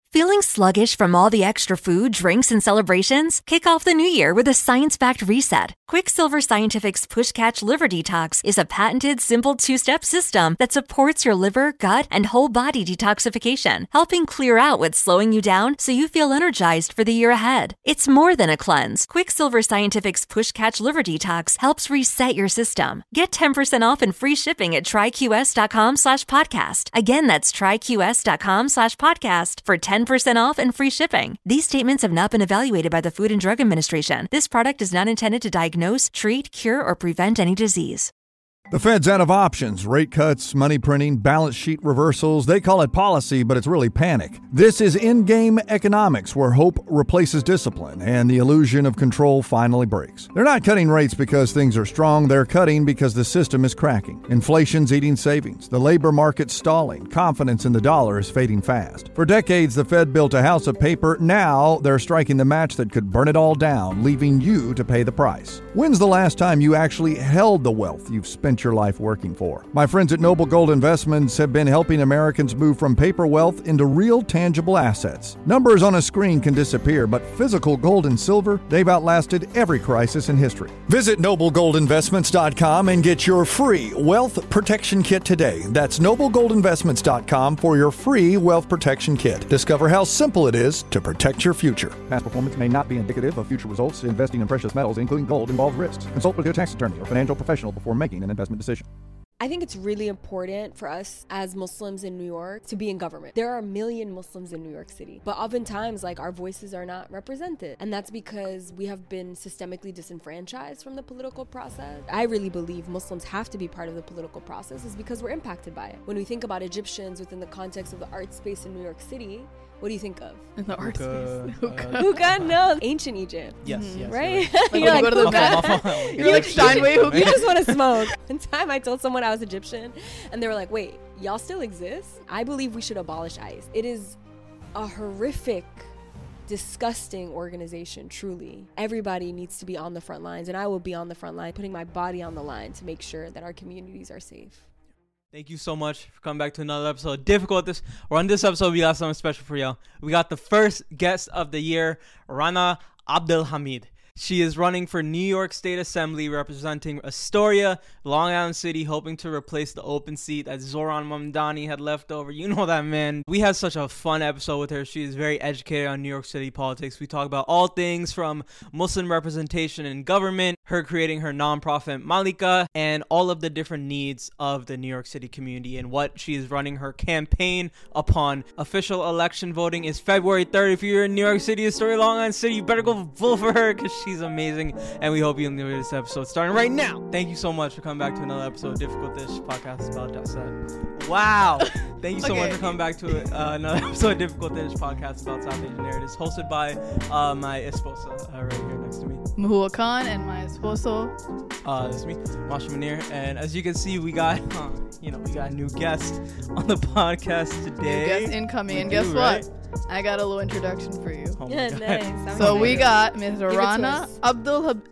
Feeling sluggish from all the extra food, drinks, and celebrations? Kick off the new year with a science-backed reset. Quicksilver Scientific's Push Catch Liver Detox is a patented, simple two-step system that supports your liver, gut, and whole body detoxification, helping clear out what's slowing you down so you feel energized for the year ahead. It's more than a cleanse. Quicksilver Scientific's Push Catch Liver Detox helps reset your system. Get 10% off and free shipping at tryqs.com/podcast. Again, that's tryqs.com/podcast for 10% off and free shipping. These statements have not been evaluated by the Food and Drug Administration. This product is not intended to diagnose, treat, cure, or prevent any disease. The Fed's out of options. Rate cuts, money printing, balance sheet reversals. They call it policy, but it's really panic. This is in-game economics, where hope replaces discipline and the illusion of control finally breaks. They're not cutting rates because things are strong. They're cutting because the system is cracking. Inflation's eating savings. The labor market's stalling. Confidence in the dollar is fading fast. For decades, the Fed built a house of paper. Now they're striking the match that could burn it all down, leaving you to pay the price. When's the last time you actually held the wealth you've spent your life working for? My friends at Noble Gold Investments have been helping Americans move from paper wealth into real tangible assets. Numbers on a screen can disappear, but physical gold and silver, they've outlasted every crisis in history. Visit noblegoldinvestments.com and get your free wealth protection kit today. That's noblegoldinvestments.com for your free wealth protection kit. Discover how simple it is to protect your future. Past performance may not be indicative of future results. Investing in precious metals, including gold, involves risks. Consult with your tax attorney or financial professional before making an investment decision. I think it's really important for us as Muslims in New York to be in government. There are a million Muslims in New York City, but oftentimes our voices are not represented. And that's because we have been systemically disenfranchised from the political process. I really believe Muslims have to be part of the political process is because we're impacted by it. When we think about Egyptians within the context of the art space in New York City, what do you think of? In the art space. Hookah? No. Ancient Egypt. Yes. Right? You're like, go to the Met. You're like Steinway hookah. You just want to smoke. One time I told someone I was Egyptian, and they were like, wait, y'all still exist? I believe we should abolish ICE. It is a horrific, disgusting organization, truly. Everybody needs to be on the front lines, and I will be on the front line, putting my body on the line to make sure that our communities are safe. Thank you so much for coming back to another episode. Difficult this. Or on this episode, we got something special for y'all. We got the first guest of the year, Rana Abdelhamid. She is running for New York State Assembly, representing Astoria, Long Island City, hoping to replace the open seat that Zoran Mamdani had left over. You know that man. We had such a fun episode with her. She is very educated on New York City politics. We talk about all things from Muslim representation in government, her creating her nonprofit Malika, and all of the different needs of the New York City community and what she is running her campaign upon. Official election voting is February 3rd. If you're in New York City, Astoria, Long Island City, you better go vote for her because she's amazing, and we hope you enjoy this episode starting right now. Thank you so much for coming back to another episode of Difficult Dish podcast about that set. Wow. Thank you so much for coming back to another episode of Difficult Dish podcast about South Asian narratives, hosted by my esposa right here next to me, Mahua Khan, and my esposo. This is me, Masha Munir, and as you can see, we got we got a new guest on the podcast today. New guest incoming, and guess right? what? I got a little introduction for you. Oh Yeah, nice. So we got Ms. Rana Abdul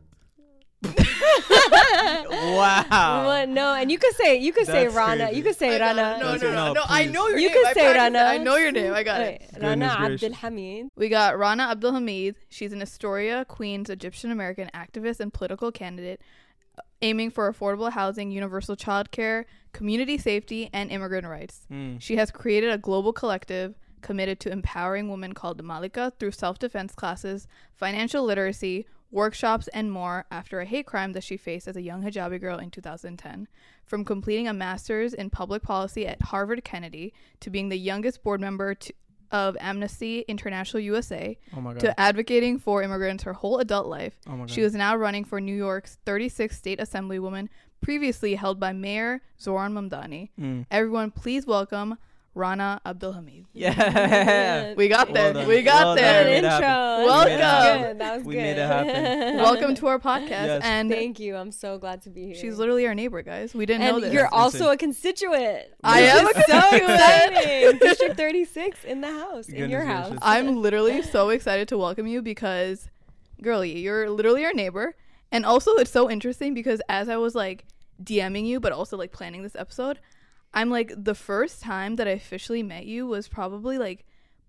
Wow. Well, no, and you could say That's Rana. crazy. You could say Rana. No, I know your You name. can say Rana. I know your name. I got it. Rana Goodness gracious. Abdelhamid. We got Rana Abdelhamid. She's an Astoria, Queens, Egyptian-American activist and political candidate aiming for affordable housing, universal childcare, community safety, and immigrant rights. She has created a global collective committed to empowering women called the Malika through self-defense classes, financial literacy, workshops, and more after a hate crime that she faced as a young hijabi girl in 2010. From completing a master's in public policy at Harvard Kennedy to being the youngest board member of Amnesty International USA, to advocating for immigrants her whole adult life, she is now running for New York's 36th state assemblywoman, previously held by Mayor Zoran Mamdani. Everyone, please welcome Rana Abdelhamid. Yeah. We got there. Well we got well there. Good intro. Welcome. That was good. We made it happen. Welcome to our podcast. Yes. And Thank you. I'm so glad to be here. she's literally our neighbor, guys. We didn't know and this. you're That's also a constituent. I am a So constituent. exciting. District 36 in the house, in Goodness your house. gracious. I'm literally so excited to welcome you because, girlie, you're literally our neighbor. And also, it's so interesting because as I was DMing you, but also planning this episode, I'm the first time that I officially met you was probably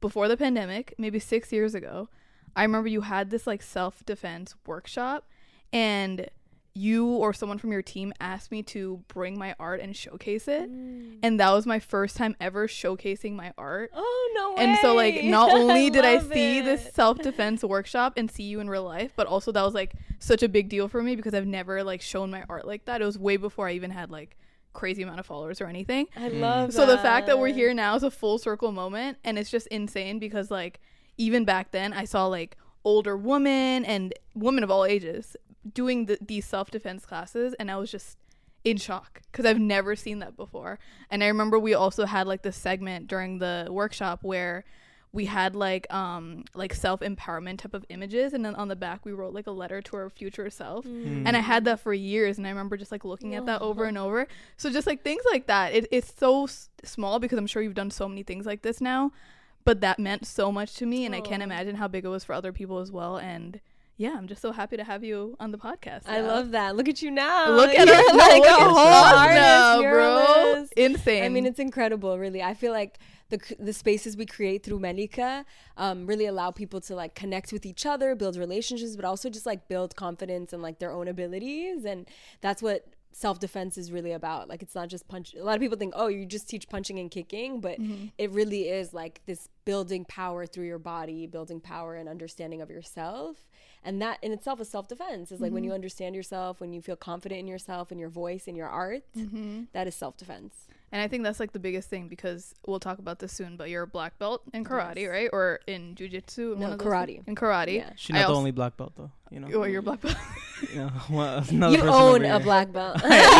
before the pandemic, maybe 6 years ago, I remember you had this like self-defense workshop, and you or someone from your team asked me to bring my art and showcase it. And that was my first time ever showcasing my art. Oh, no way. And so like not only did I love see it. this self-defense workshop and see you in real life, but also that was like such a big deal for me because I've never like shown my art like that. It was way before I even had like crazy amount of followers or anything. I love So that. the fact that we're here now is a full circle moment, and it's just insane because like even back then I saw like older women and women of all ages doing these self-defense classes, and I was just in shock because I've never seen that before. And I remember we also had like this segment during the workshop where we had like self-empowerment type of images, and then on the back we wrote like a letter to our future self. And I had that for years, and I remember just like looking at that over and over. So just like things like that, it's so small because I'm sure you've done so many things like this now, but that meant so much to me, and I can't imagine how big it was for other people as well. And yeah, I'm just so happy to have you on the podcast. I love that. Look at you now. Look at You're us, like look a at whole us artist, now, bro. muralist. Insane. I mean, it's incredible, really. I feel like the spaces we create through Melika really allow people to like connect with each other, build relationships, but also just like build confidence and like their own abilities. And that's what self-defense is really about. Like, it's not just punch. A lot of people think, oh, you just teach punching and kicking, but it really is like this building power through your body, building power and understanding of yourself. And that in itself is self-defense. Is like when you understand yourself, when you feel confident in yourself and your voice and your art, that is self-defense. And I think that's like the biggest thing, because we'll talk about this soon, but you're a black belt in karate, right? Or in jiu-jitsu? No, karate. In karate. Yeah. She's not the only black belt, though. You know. Oh, you're a black belt. You know, another You person own over a here. black belt.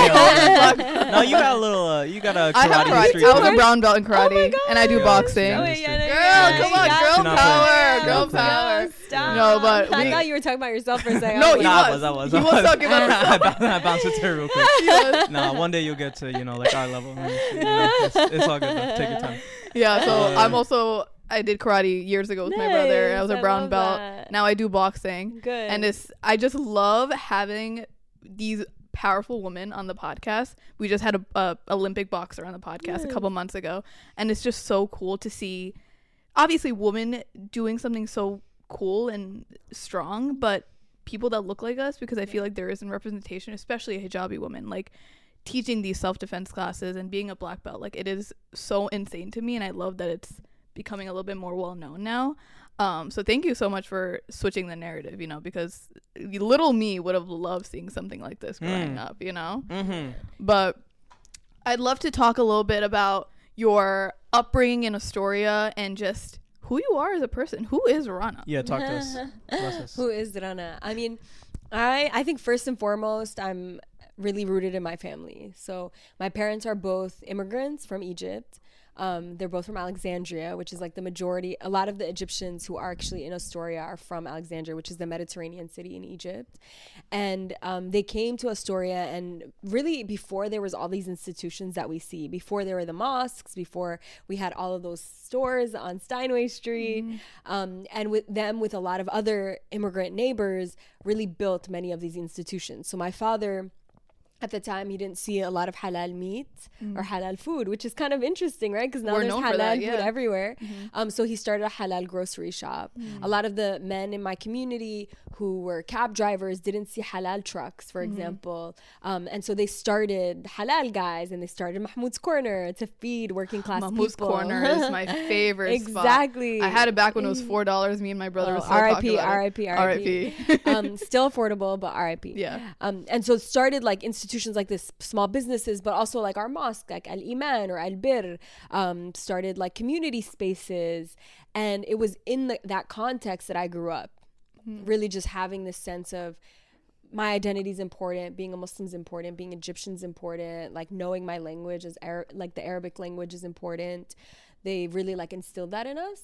No, you got a little. You got a I have karate karate. street. I was a brown belt in karate, my God. and I do Yeah. boxing. Oh, Wait, yeah, Girl, come on, girl She's not power, playing. girl She's not power. Stop. No, but I we- thought you were talking about yourself for a second. No, I he like, was. I He was talking about himself. I bounced it to her real quick. Yes. No, one day you'll get to, you know, like our level. And, you know, it's all good though. Take your time. Yeah, so I did karate years ago with my brother. I was a Nice, I brown love belt. that. Now I do boxing. Good. And I just love having these powerful women on the podcast. We just had a Olympic boxer on the podcast a couple months ago, and it's just so cool to see, obviously, women doing something so cool and strong, but people that look like us, because I feel like there isn't representation, especially a hijabi woman, like teaching these self-defense classes and being a black belt. Like, it is so insane to me, and I love that it's becoming a little bit more well-known now. So thank you so much for switching the narrative, you know, because little me would have loved seeing something like this growing up, you know. But I'd love to talk a little bit about your upbringing in Astoria and just who you are as a person. Who is Rana? Yeah, talk to us. Bless us. Who is Rana? I mean, I think first and foremost, I'm really rooted in my family. So my parents are both immigrants from Egypt. They're both from Alexandria, which is like the majority. A lot of the Egyptians who are actually in Astoria are from Alexandria, which is the Mediterranean city in Egypt. And they came to Astoria, and really before there was all these institutions that we see, before there were the mosques, before we had all of those stores on Steinway Street, and with a lot of other immigrant neighbors, really built many of these institutions. So my father, at the time, he didn't see a lot of halal meat or halal food, which is kind of interesting, right? Because now We're there's known for halal that, food yeah. everywhere. So he started a halal grocery shop. A lot of the men in my community who were cab drivers didn't see halal trucks, for example. And so they started halal guys, and they started Mahmoud's Corner to feed working class Mahmoud's people. Corner is my favorite spot. Exactly. I had it back when it was $4. Me and my brother was so talking about it. R.I.P. Still affordable, but R.I.P. Yeah. And so it started like institutions like this, small businesses, but also like our mosque, like Al Iman or Al Bir, started like community spaces. And it was in that context that I grew up, really just having this sense of my identity is important, being a Muslim is important, being Egyptian is important, like knowing my language is like the Arabic language is important. They really like instilled that in us.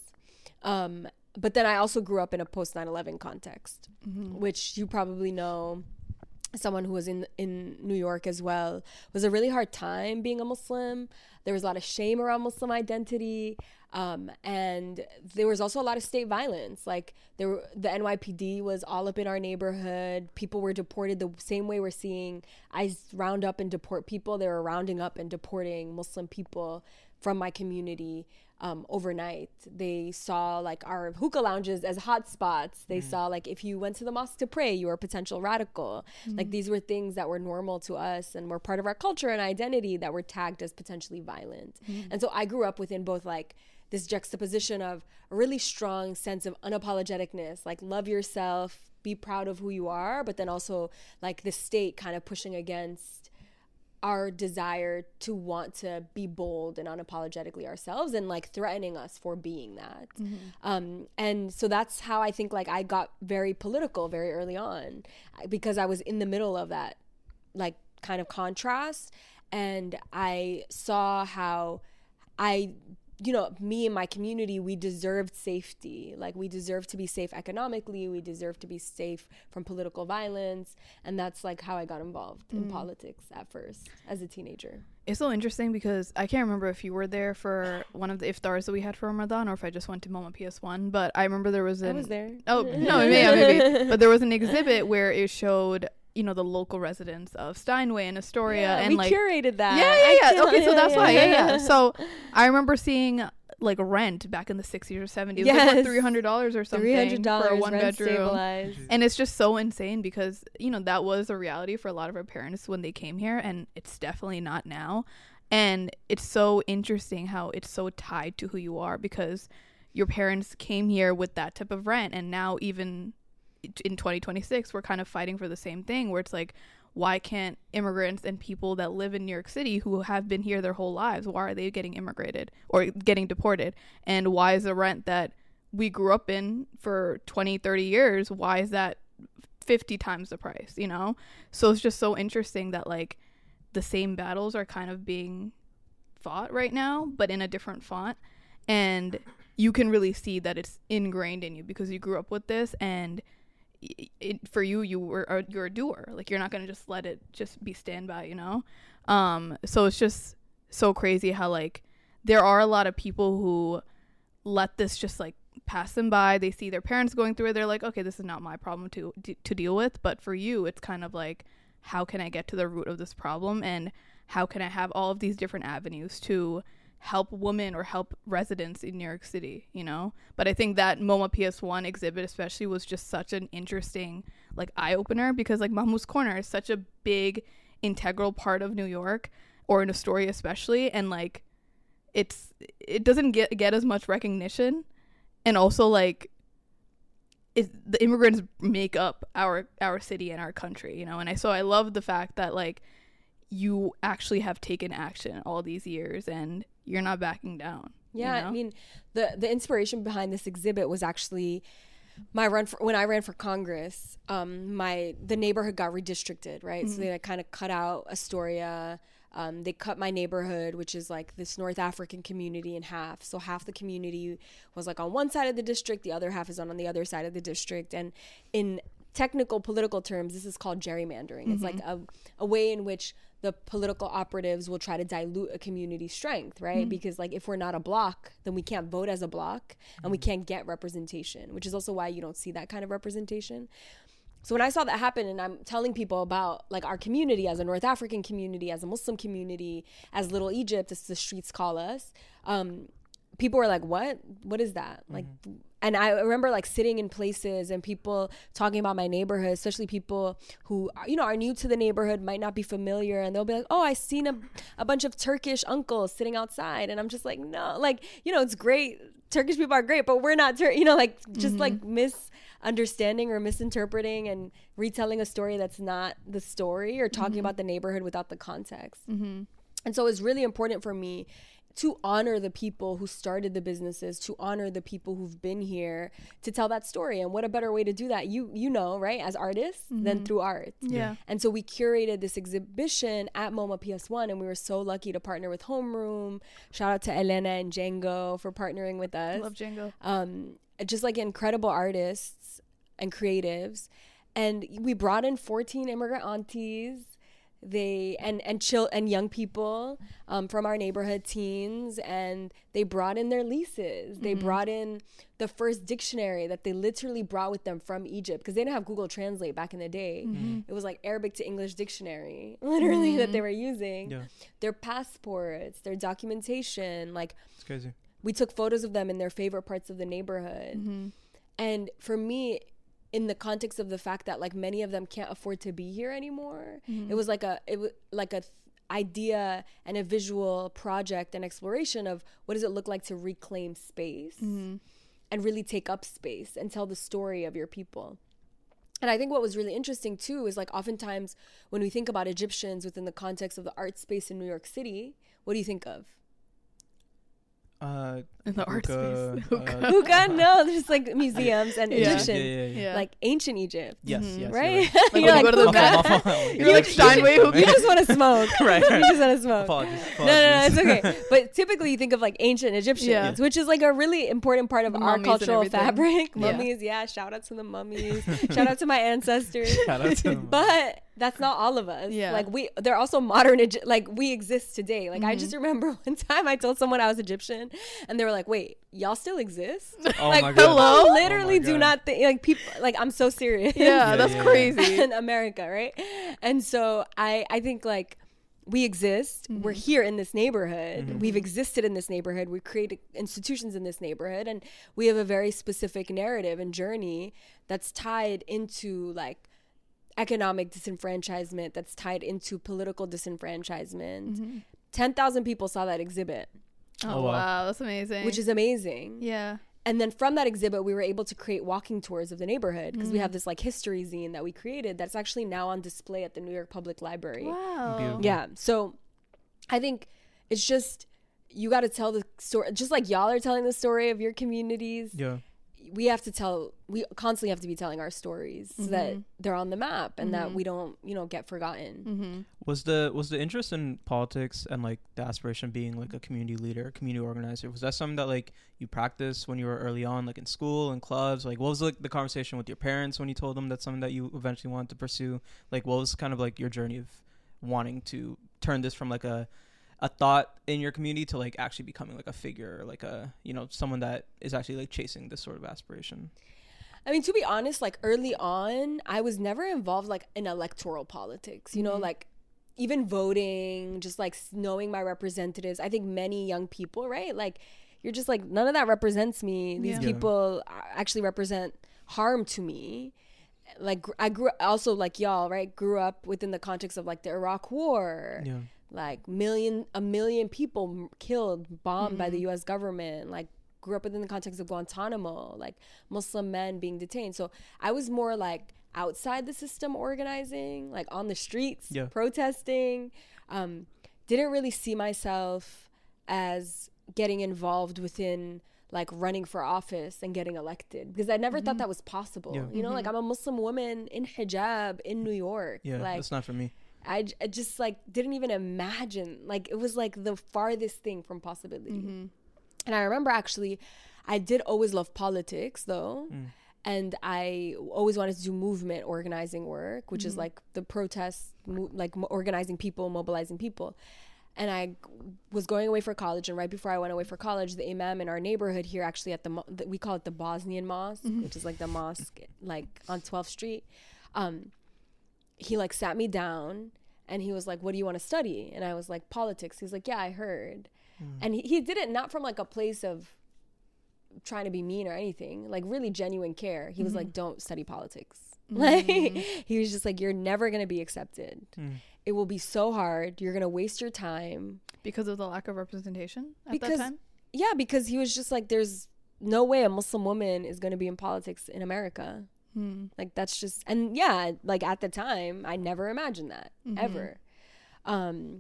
But then I also grew up in a post 9/11 context, which you probably know, someone who was in New York as well, was a really hard time being a Muslim. There was a lot of shame around Muslim identity. And there was also a lot of state violence. Like the NYPD was all up in our neighborhood. People were deported the same way we're seeing ICE round up and deport people. They were rounding up and deporting Muslim people from my community overnight. They saw like our hookah lounges as hot spots. They saw like if you went to the mosque to pray, you were a potential radical. Like these were things that were normal to us and were part of our culture and identity that were tagged as potentially violent. And so I grew up within both like this juxtaposition of a really strong sense of unapologeticness, like love yourself, be proud of who you are, but then also like the state kind of pushing against our desire to want to be bold and unapologetically ourselves and like threatening us for being that. And so that's how I think like I got very political very early on, because I was in the middle of that like kind of contrast, and I saw how me and my community, we deserved safety. Like we deserve to be safe economically. We deserve to be safe from political violence. And that's like how I got involved in politics at first as a teenager. It's so interesting because I can't remember if you were there for one of the iftars that we had for Ramadan or if I just went to MoMA PS1, but I remember there was I was there. Oh, no, maybe. But there was an exhibit where it showed the local residents of Steinway and Astoria, and we like curated that. Yeah. Okay, so that's why. So I remember seeing like rent back in the 60s or 70s. It was like $300 or something for a one bedroom. And it's just so insane because that was a reality for a lot of our parents when they came here, and it's definitely not now. And it's so interesting how it's so tied to who you are, because your parents came here with that type of rent, and now even in 2026 we're kind of fighting for the same thing, where it's like, why can't immigrants and people that live in New York City who have been here their whole lives, why are they getting immigrated or getting deported? And why is the rent that we grew up in for 20-30 years, why is that 50 times the price? So it's just so interesting that like the same battles are kind of being fought right now, but in a different font, and you can really see that it's ingrained in you because you grew up with this, and for you're a doer. Like you're not gonna just let it just be standby, so it's just so crazy how like there are a lot of people who let this just like pass them by. They see their parents going through it, they're like, okay, this is not my problem to deal with. But for you, it's kind of like, how can I get to the root of this problem, and how can I have all of these different avenues to help women or help residents in New York City, But I think that MoMA PS1 exhibit especially was just such an interesting like eye-opener, because like Mahmoud's Corner is such a big integral part of New York, or in Astoria especially, and like it doesn't get as much recognition. And also like the immigrants make up our city and our country, and I love the fact that like you actually have taken action all these years and you're not backing down. I mean, the inspiration behind this exhibit was actually when I ran for Congress. The neighborhood got redistricted, right? So they kind of cut out Astoria. They cut my neighborhood, which is like this North African community, in half. So half the community was like on one side of the district, the other half is on the other side of the district. And in technical political terms, this is called gerrymandering. It's like a way in which the political operatives will try to dilute a community's strength, right? Because like if we're not a block, then we can't vote as a block, and we can't get representation, which is also why you don't see that kind of representation. So when I saw that happen, and I'm telling people about like our community as a North African community, as a Muslim community, as Little Egypt, as the streets call us, people were like, what is that? Like, and I remember like sitting in places and people talking about my neighborhood, especially people who are new to the neighborhood, might not be familiar, and they'll be like, oh, I seen a bunch of Turkish uncles sitting outside, and I'm just like, no, like, it's great, Turkish people are great, but we're not like just like misunderstanding or misinterpreting and retelling a story that's not the story, or talking about the neighborhood without the context. And so it's really important for me to honor the people who started the businesses, to honor the people who've been here, to tell that story. And what a better way to do that, right, as artists, than through art. Yeah. And so we curated this exhibition at MoMA PS1, and we were so lucky to partner with Homeroom. Shout out to Elena and Django for partnering with us. Love Django. Just like incredible artists and creatives. And we brought in 14 immigrant aunties, and young people from our neighborhood, teens, and they brought in their leases. They brought in the first dictionary that they literally brought with them from Egypt, because they didn't have Google Translate back in the day. It was like Arabic to English dictionary, literally, that they were using. Their passports, their documentation, like, it's crazy. we took photos of them in their favorite parts of the neighborhood. And for me, in the context of the fact that like many of them can't afford to be here anymore, it was like a idea and a visual project and exploration of what does it look like to reclaim space and really take up space and tell the story of your people. And I think what was really interesting too is like oftentimes when we think about Egyptians within the context of the art space in New York City, what do you think of? In the art space. Hookah? No, there's like museums and Egyptian. Yeah. Like ancient Egypt. Yes, right? Like You're when like, you go to the hookah? You're like Steinway hookah. You just want to smoke. Right. You just want to smoke. Apologies. No, it's okay. But typically you think of like ancient Egyptians, Yeah. which is like a really important part of The our mummies and cultural everything. fabric. Yeah. Mummies, shout out to the mummies. Shout out to my ancestors. Shout out to them. But that's not all of us. Yeah. Like they're also modern, like we exist today. Like I just remember one time I told someone I was Egyptian and they were like, wait, y'all still exist? Oh Like my people God. Hello? literally Oh my do God. not think, like people, like I'm so serious. Yeah, that's yeah. crazy. In America, right? And so I think like we exist. We're here in this neighborhood. We've existed in this neighborhood. We created institutions in this neighborhood, and we have a very specific narrative and journey that's tied into like economic disenfranchisement, that's tied into political disenfranchisement. 10,000 people saw that exhibit, Oh, wow. wow. That's amazing. which is amazing. yeah. And then from that exhibit, we were able to create walking tours of the neighborhood because we have this like history zine that we created that's actually now on display at the New York Public Library. Wow. Beautiful. Yeah. So I think it's just, you got to tell the story, just like y'all are telling the story of your communities. Yeah. We constantly have to be telling our stories so that they're on the map and that we don't, get forgotten. Was the interest in politics and like the aspiration being like a community leader, community organizer, was that something that like you practiced when you were early on, like in school and clubs? Like what was like the conversation with your parents when you told them that's something that you eventually wanted to pursue? Like what was kind of like your journey of wanting to turn this from like a thought in your community to like actually becoming like a figure, or like a, someone that is actually like chasing this sort of aspiration? I mean, to be honest, like early on, I was never involved like in electoral politics, like even voting, just like knowing my representatives. I think many young people, right? Like you're just like, none of that represents me. These Yeah. people actually represent harm to me. Like I grew also like y'all, right? Grew up within the context of like the Iraq War. Yeah. Like a million people killed, bombed by the US government. Like grew up within the context of Guantanamo, like Muslim men being detained. So I was more like outside the system organizing, like on the streets, protesting. Didn't really see myself as getting involved within like running for office and getting elected because I never thought that was possible. Like I'm a Muslim woman in hijab in New York. Yeah, like that's not for me. I just like didn't even imagine, like it was like the farthest thing from possibility. And I remember actually I did always love politics though. And I always wanted to do movement organizing work, which is like the protests, organizing people, mobilizing people. And I was going away for college, and right before I went away for college, the imam in our neighborhood here, actually at we call it the Bosnian Mosque, which is like the mosque like on 12th Street. He like sat me down and he was like, what do you want to study? And I was like, politics. He's like, yeah, I heard. And he did it not from like a place of trying to be mean or anything, like really genuine care. He was like, don't study politics. Like he was just like, you're never going to be accepted. It will be so hard. You're going to waste your time. Because of the lack of representation at that Because time? yeah, because he was just like, there's no way a Muslim woman is going to be in politics in America. Like that's just, and yeah, like at the time I never imagined that ever. And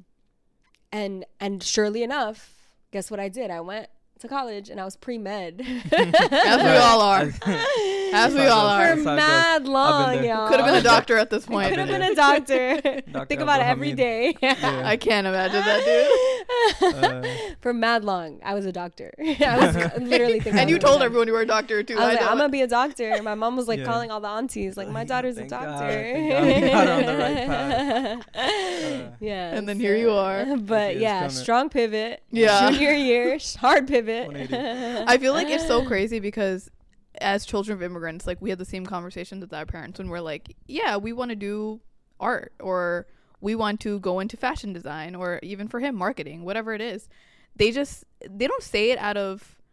surely enough, guess what I did? I went to college and I was pre-med As we all are. As we all for are. That's how it goes. mad long, there. y'all. Could have been a doctor at this point. Could have been a doctor. Think about it every day. I can't imagine that, dude. For mad long, I was a doctor. I was literally thinking. And you told everyone you were a doctor, too. I was like, know. I'm gonna be a doctor. My mom was like Yeah. calling all the aunties, like, my daughter's a Thank God. doctor. Thank God we got her on the right path. Yeah. And then here you are. But She is yeah, coming. strong pivot. Yeah. Junior year, hard pivot. 180. I feel like it's so crazy because as children of immigrants, like we had the same conversations with our parents when we're like, yeah, we want to do art, or we want to go into fashion design, or even for him, marketing, whatever it is. They don't say it out of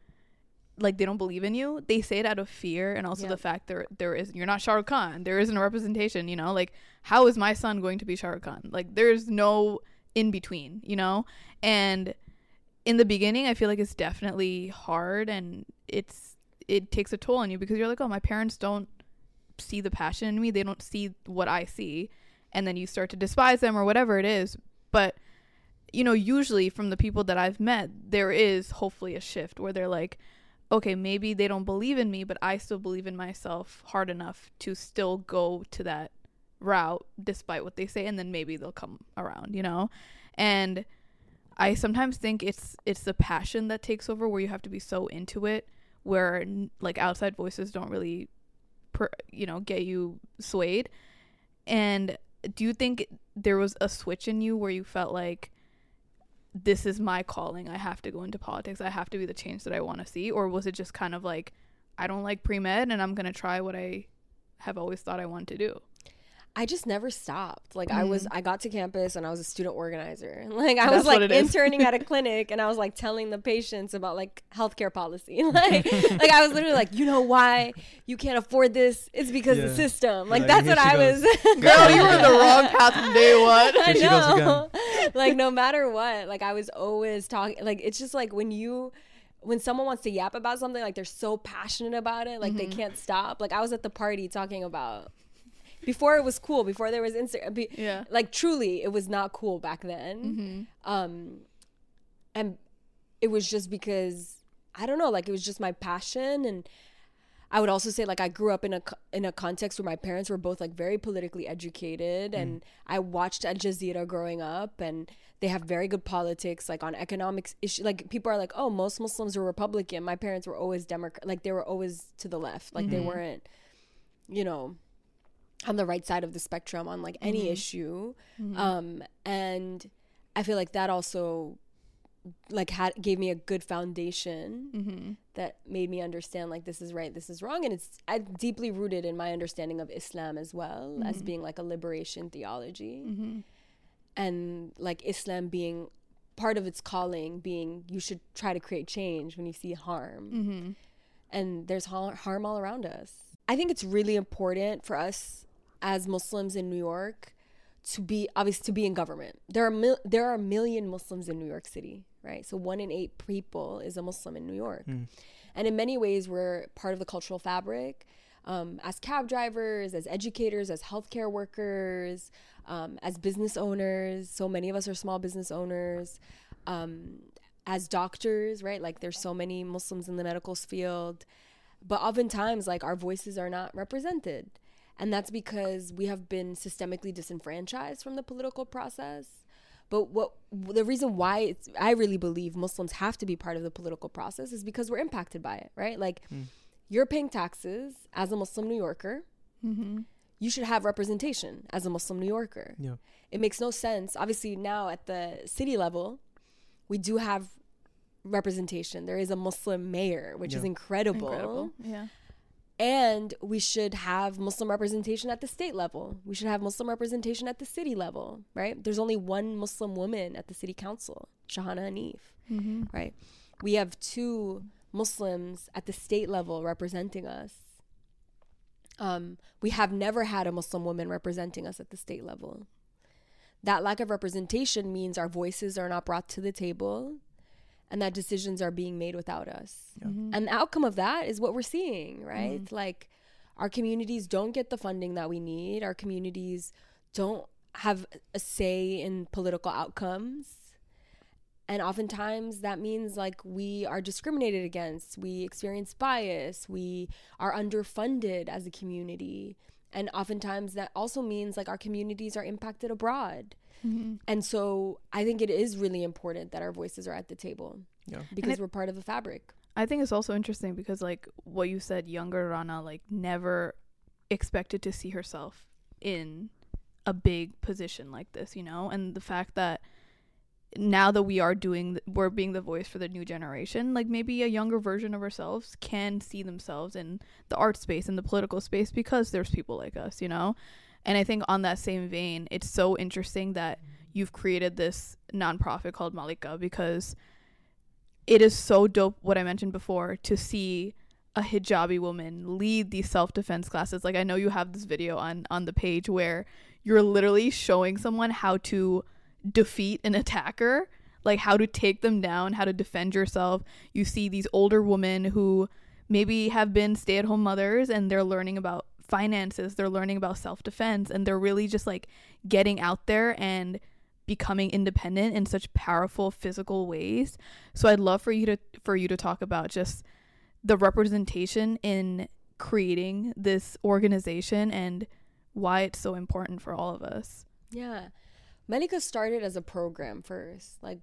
like they don't believe in you, they say it out of fear, and also the fact you're not Shah Rukh Khan, there isn't a representation, you know, like how is my son going to be Shah Rukh Khan? Like there's no in between, you know. And in the beginning I feel like it's definitely hard, and it takes a toll on you because you're like, oh, my parents don't see the passion in me, they don't see what I see, and then you start to despise them or whatever it is. But you know, usually from the people that I've met, there is hopefully a shift where they're like, okay, maybe they don't believe in me, but I still believe in myself hard enough to still go to that route despite what they say, and then maybe they'll come around, you know. And I sometimes think it's the passion that takes over, where you have to be so into it, where like outside voices don't really get you swayed. And do you think there was a switch in you where you felt like, this is my calling, I have to go into politics, I have to be the change that I want to see? Or was it just kind of like, I don't like pre-med and I'm gonna try what I have always thought I wanted to do? I just never stopped. Like I got to campus and I was a student organizer. Like I was like interning at a clinic, and I was like telling the patients about like healthcare policy. Like I was literally like, you know why you can't afford this? It's because the system. Like that's what I was. Girl, you were in the wrong path from day one. I know. Like no matter what, like I was always talking. Like it's just like when someone wants to yap about something, like they're so passionate about it, like they can't stop. Like I was at the party talking about. Before it was cool, before there was Instagram, like truly it was not cool back then. And it was just because, I don't know, like it was just my passion. And I would also say like I grew up in a context where my parents were both like very politically educated, and I watched Al Jazeera growing up, and they have very good politics, like on economics issues. Like people are like, oh, most Muslims are Republican. My parents were always Democrat, like they were always to the left, like they weren't, you know, on the right side of the spectrum on like any issue. And I feel like that also like gave me a good foundation that made me understand like this is right, this is wrong. And I deeply rooted in my understanding of Islam as well, as being like a liberation theology, and like Islam being part of its calling being you should try to create change when you see harm. And there's harm all around us. I think it's really important for us as Muslims in New York to be in government. There are a million Muslims in New York City, right? So 1 in 8 people is a Muslim in New York. And in many ways, we're part of the cultural fabric, as cab drivers, as educators, as healthcare workers, as business owners. So many of us are small business owners, as doctors, right? Like there's so many Muslims in the medical field, but oftentimes like our voices are not represented. And that's because we have been systemically disenfranchised from the political process. But the reason why I really believe Muslims have to be part of the political process is because we're impacted by it, right? Like you're paying taxes as a Muslim New Yorker. You should have representation as a Muslim New Yorker. Yeah. It makes no sense. Obviously now at the city level, we do have representation. There is a Muslim mayor, which is incredible. Yeah. And we should have Muslim representation at the state level. We should have Muslim representation at the city level, right? There's only one Muslim woman at the city council, Shahana Hanif, right? We have 2 Muslims at the state level representing us. We have never had a Muslim woman representing us at the state level. That lack of representation means our voices are not brought to the table, and that decisions are being made without us. And the outcome of that is what we're seeing, right? Like our communities don't get the funding that we need. Our communities don't have a say in political outcomes. And oftentimes that means like we are discriminated against. We experience bias. We are underfunded as a community. And oftentimes that also means like our communities are impacted abroad. And so I think it is really important that our voices are at the table because we're part of the fabric. I think it's also interesting because like what you said, younger Rana like never expected to see herself in a big position like this, you know, and the fact that now that we're being the voice for the new generation, like maybe a younger version of ourselves can see themselves in the art space and the political space because there's people like us, you know. And I think on that same vein, it's so interesting that you've created this nonprofit called Malika, because it is so dope, what I mentioned before, to see a hijabi woman lead these self-defense classes. Like, I know you have this video on the page where you're literally showing someone how to defeat an attacker, like how to take them down, how to defend yourself. You see these older women who maybe have been stay-at-home mothers, and they're learning about finances, they're learning about self-defense, and they're really just like getting out there and becoming independent in such powerful physical ways. So I'd love for you to talk about just the representation in creating this organization and why it's so important for all of us. Yeah. Melika started as a program first. Like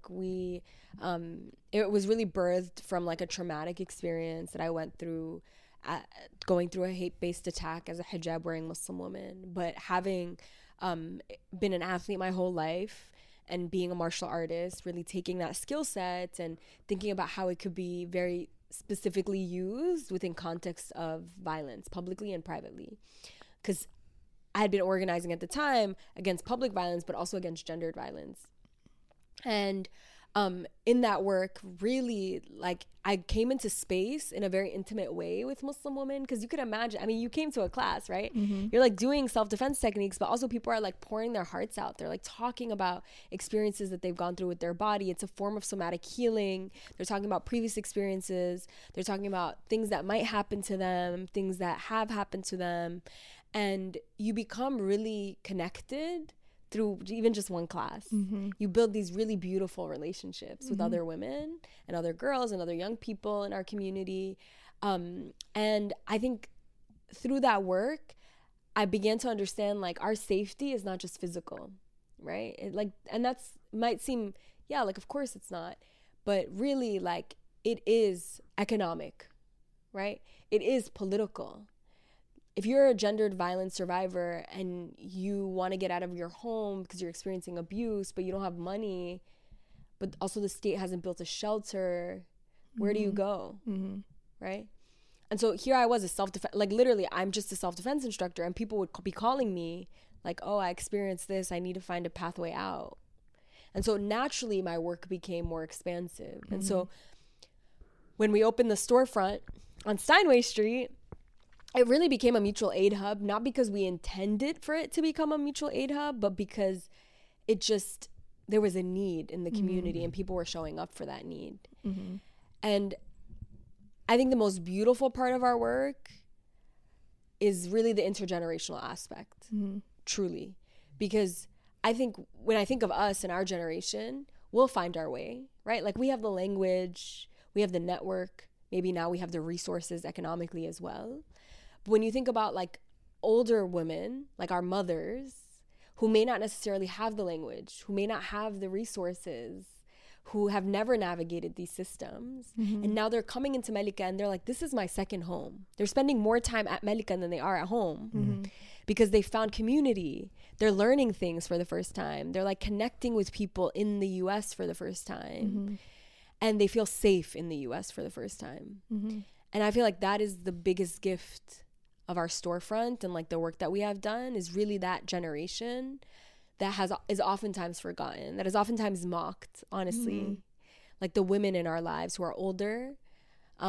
it was really birthed from like a traumatic experience that I went through, going through a hate-based attack as a hijab-wearing Muslim woman. But having been an athlete my whole life and being a martial artist, really taking that skill set and thinking about how it could be very specifically used within context of violence, publicly and privately. Because I had been organizing at the time against public violence, but also against gendered violence. And in that work, really, like, I came into space in a very intimate way with Muslim women. Because you could imagine, I mean, you came to a class, right? Mm-hmm. You're like doing self-defense techniques, but also people are like pouring their hearts out. They're like talking about experiences that they've gone through with their body. It's a form of somatic healing. They're talking about previous experiences. They're talking about things that might happen to them, things that have happened to them. And you become really connected through even just one class. Mm-hmm. You build these really beautiful relationships with other women and other girls and other young people in our community. And I think through that work, I began to understand, like, our safety is not just physical, right? And that's might seem, yeah, like, of course it's not, but really, like, it is economic, right? It is political. If you're a gendered violence survivor and you want to get out of your home because you're experiencing abuse, but you don't have money, but also the state hasn't built a shelter, where do you go? Mm-hmm. Right? And so here I was, a self-defense, like, literally, I'm just a self-defense instructor, and people would be calling me like, oh, I experienced this, I need to find a pathway out. And so naturally my work became more expansive. Mm-hmm. And so when we opened the storefront on Steinway Street, it really became a mutual aid hub, not because we intended for it to become a mutual aid hub, but because there was a need in the community and people were showing up for that need. Mm-hmm. And I think the most beautiful part of our work is really the intergenerational aspect, truly. Because I think when I think of us and our generation, we'll find our way, right? Like, we have the language, we have the network, maybe now we have the resources economically as well. But when you think about, like, older women, like our mothers, who may not necessarily have the language, who may not have the resources, who have never navigated these systems, and now they're coming into Melika and they're like, this is my second home. They're spending more time at Melika than they are at home because they found community. They're learning things for the first time. They're, like, connecting with people in the U.S. for the first time. And they feel safe in the U.S. for the first time. And I feel like that is the biggest gift of our storefront and, like, the work that we have done, is really that generation that is oftentimes forgotten, that is oftentimes mocked, honestly. Like, the women in our lives who are older, who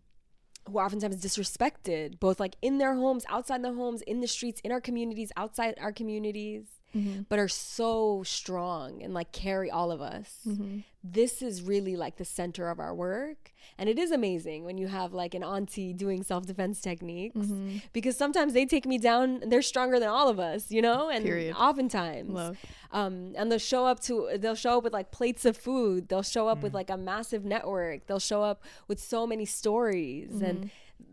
are oftentimes disrespected, both, like, in their homes, outside the homes, in the streets, in our communities, outside our communities, but are so strong and, like, carry all of us. This is really, like, the center of our work. And it is amazing when you have, like, an auntie doing self-defense techniques, because sometimes they take me down and they're stronger than all of us, you know? And oftentimes, and they'll show up with, like, plates of food. They'll show up with, like, a massive network. They'll show up with so many stories and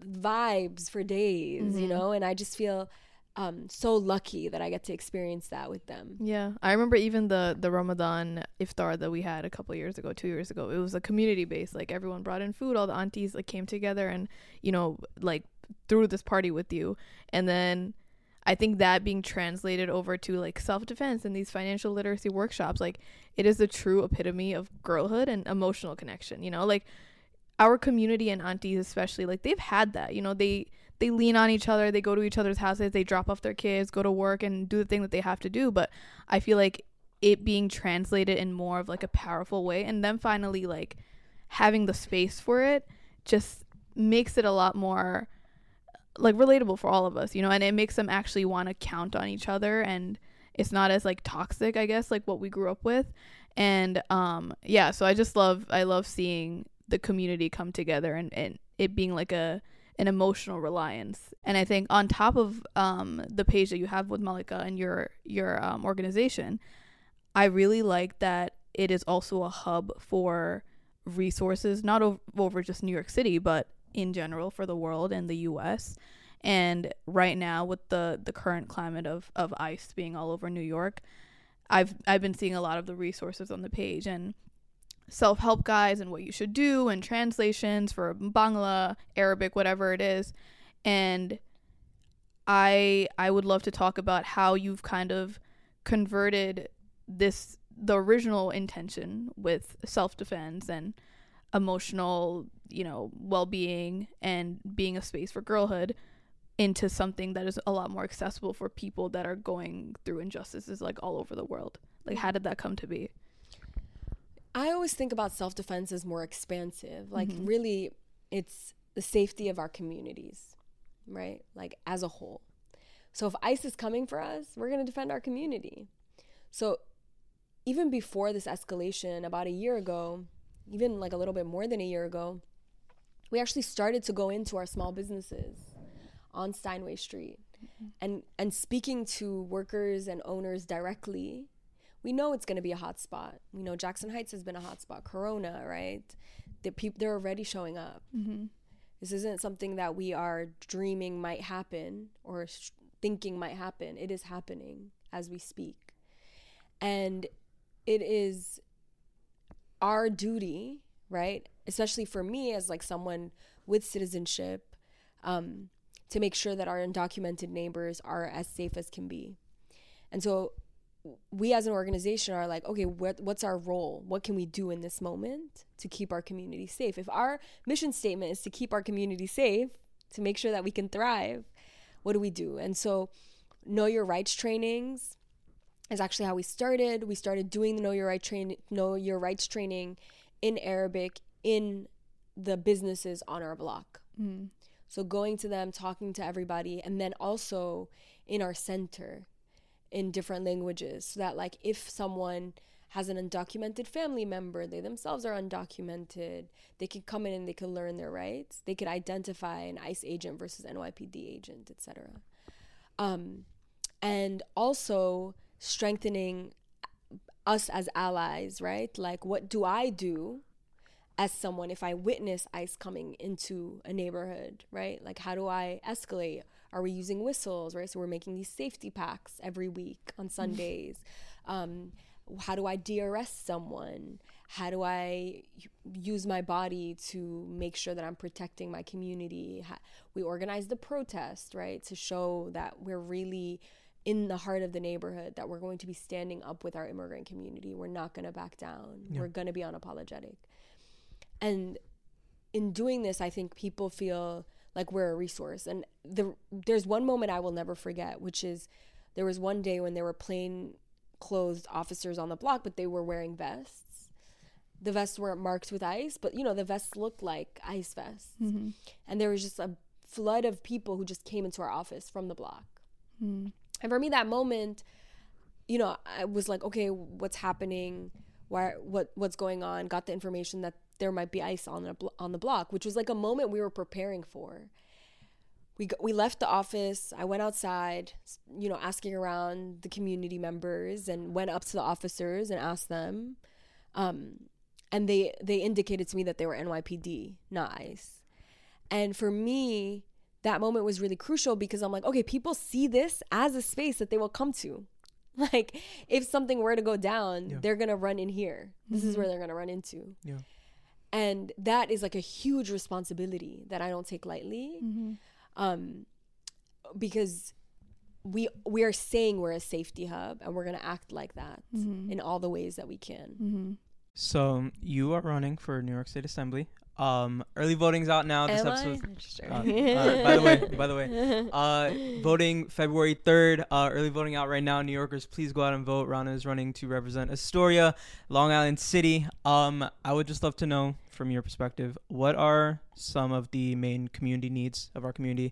vibes for days, you know? And I just feel so lucky that I get to experience that with them. Yeah, I remember even the Ramadan iftar that we had a couple years ago, 2 years ago. It was a community based, like, everyone brought in food, all the aunties, like, came together and, you know, like, threw this party with you. And then I think that being translated over to, like, self-defense and these financial literacy workshops, like, it is the true epitome of girlhood and emotional connection, you know? Like, our community and aunties especially, like, they've had that, you know, they lean on each other, they go to each other's houses, they drop off their kids, go to work and do the thing that they have to do. But I feel like it being translated in more of, like, a powerful way, and then finally, like, having the space for it just makes it a lot more like relatable for all of us, you know, and it makes them actually want to count on each other, and it's not as like toxic, I guess, like what we grew up with. And yeah, so I love seeing the community come together and it being like an emotional reliance. And I think on top of the page that you have with Malika and your organization, I really like that it is also a hub for resources, not over just New York City, but in general for the world and the US. And right now with the current climate of ICE being all over New York, I've been seeing a lot of the resources on the page and self-help guides and what you should do and translations for Bangla, Arabic, whatever it is. And I would love to talk about how you've kind of converted the original intention with self-defense and emotional, you know, well-being and being a space for girlhood into something that is a lot more accessible for people that are going through injustices like all over the world. Like, how did that come to be? I always think about self-defense as more expansive. Like, really, it's the safety of our communities, right? Like, as a whole. So if ICE is coming for us, we're going to defend our community. So even before this escalation, about a year ago, even like a little bit more than a year ago, we actually started to go into our small businesses on Steinway Street and speaking to workers and owners directly. We know it's going to be a hot spot. We know Jackson Heights has been a hot spot. Corona, right? They're already showing up. This isn't something that we are dreaming might happen or thinking might happen. It is happening as we speak. And it is our duty, right? Especially for me as like someone with citizenship, to make sure that our undocumented neighbors are as safe as can be. And so we as an organization are like, okay, what's our role? What can we do in this moment to keep our community safe? If our mission statement is to keep our community safe, to make sure that we can thrive, what do we do? And so Know Your Rights trainings is actually how we started. We started doing the Know Your Rights training in Arabic in the businesses on our block. So going to them, talking to everybody, and then also in our center in different languages, so that like if someone has an undocumented family member, they themselves are undocumented, they can come in and they can learn their rights. They could identify an ICE agent versus NYPD agent, etc. And also strengthening us as allies, right? Like, what do I do as someone if I witness ICE coming into a neighborhood, right? Like, how do I escalate? Are we using whistles, right? So we're making these safety packs every week on Sundays. How do I de-arrest someone? How do I use my body to make sure that I'm protecting my community? We organize the protest, right? To show that we're really in the heart of the neighborhood, that we're going to be standing up with our immigrant community. We're not going to back down. Yeah. We're going to be unapologetic. And in doing this, I think people feel like we're a resource. And there's one moment I will never forget, which is there was one day when there were plain clothed officers on the block, but they were wearing vests. The vests weren't marked with ICE, but you know, the vests looked like ICE vests. And there was just a flood of people who just came into our office from the block. And for me, that moment, you know, I was like, okay, what's happening? What's going on? Got the information that there might be ICE on the block, which was like a moment we were preparing for. We left the office. I went outside, you know, asking around the community members, and went up to the officers and asked them. And they indicated to me that they were NYPD, not ICE. And for me, that moment was really crucial because I'm like, okay, people see this as a space that they will come to. Like, if something were to go down, they're going to run in here. This is where they're going to run into. Yeah. And that is like a huge responsibility that I don't take lightly. Because we are saying we're a safety hub, and we're going to act like that in all the ways that we can. So you are running for New York State Assembly. Early voting's out now. This Am I? episode. I'm just By joking. the way, voting February 3rd. Early voting out right now. New Yorkers, please go out and vote. Rana is running to represent Astoria, Long Island City. I would just love to know, from your perspective, what are some of the main community needs of our community?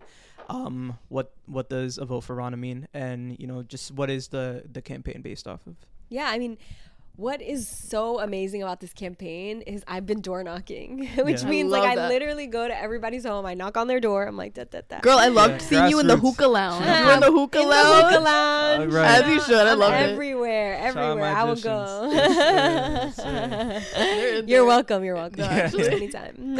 What does a vote for Rana mean? And, just what is the campaign based off of? Yeah, I mean, what is so amazing about this campaign is I've been door knocking, which Yeah. means I like love I that. literally go to everybody's home. I knock on their door. I'm like, da, da, da. Girl, I loved Yeah. seeing you in the Grassroots. hookah lounge. You were in the hookah In the lounge. hookah lounge. Right. As you should. I I'm loved it. everywhere. Shout out Everywhere. my I will Egyptians. go. Yes, yes, They're- You're welcome. You're welcome. No, actually. Anytime.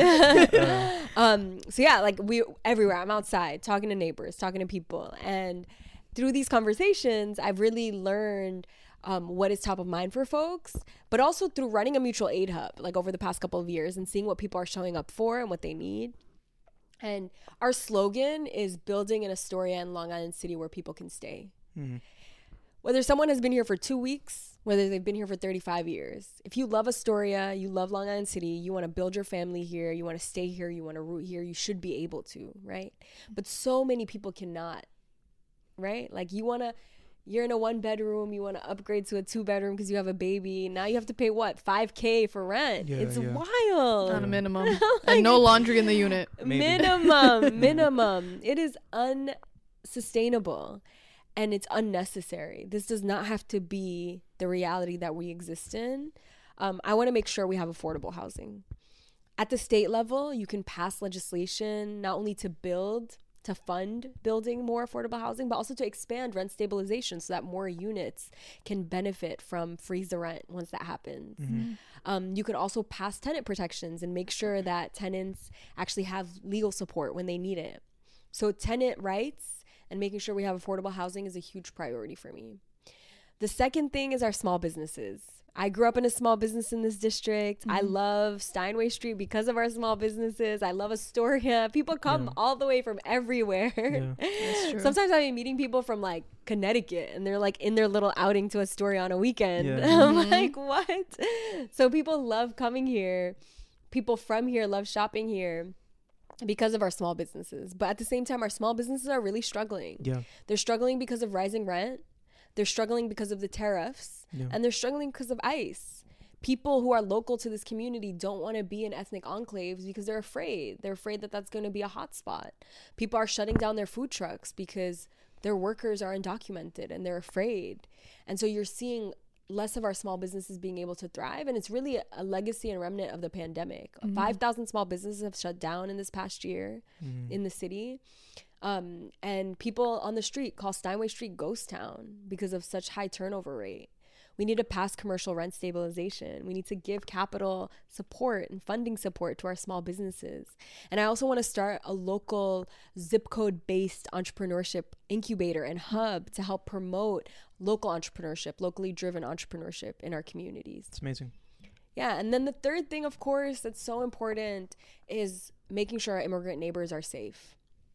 So yeah, like we everywhere. I'm outside talking to neighbors, talking to people, and through these conversations, I've really learned what is top of mind for folks, but also through running a mutual aid hub, like over the past couple of years, and seeing what people are showing up for and what they need. And our slogan is building an Astoria and Long Island City where people can stay. Whether someone has been here for 2 weeks, whether they've been here for 35 years, if you love Astoria, you love Long Island City, you want to build your family here, you want to stay here, you want to root here, you should be able to, right? But so many people cannot, right? Like you're in a 1-bedroom, you want to upgrade to a 2-bedroom because you have a baby. Now you have to pay what? $5,000 for rent. Yeah, It's yeah. wild. On a minimum. And no laundry in the unit. Maybe. Minimum. It is unsustainable and it's unnecessary. This does not have to be the reality that we exist in. I want to make sure we have affordable housing. At the state level, you can pass legislation not only to fund building more affordable housing, but also to expand rent stabilization so that more units can benefit from freeze the rent once that happens. You could also pass tenant protections and make sure that tenants actually have legal support when they need it. So tenant rights and making sure we have affordable housing is a huge priority for me. The second thing is our small businesses. I grew up in a small business in this district. I love Steinway Street because of our small businesses. I love Astoria. People come all the way from everywhere. That's true. Sometimes I've been meeting people from like Connecticut and they're like in their little outing to Astoria on a weekend. Yeah. I'm like, what? So people love coming here. People from here love shopping here because of our small businesses. But at the same time, our small businesses are really struggling. Yeah. They're struggling because of rising rent. They're struggling because of the tariffs. Yeah. And they're struggling because of ICE. People who are local to this community don't want to be in ethnic enclaves because they're afraid. They're afraid that that's going to be a hotspot. People are shutting down their food trucks because their workers are undocumented and they're afraid. And so you're seeing less of our small businesses being able to thrive. And it's really a legacy and remnant of the pandemic. 5,000 small businesses have shut down in this past year in the city. And people on the street call Steinway Street ghost town because of such high turnover rate. We need to pass commercial rent stabilization. We need to give capital support and funding support to our small businesses. And I also want to start a local zip code based entrepreneurship incubator and hub to help promote local entrepreneurship, locally driven entrepreneurship in our communities. It's amazing. Yeah. And then the third thing, of course, that's so important is making sure our immigrant neighbors are safe.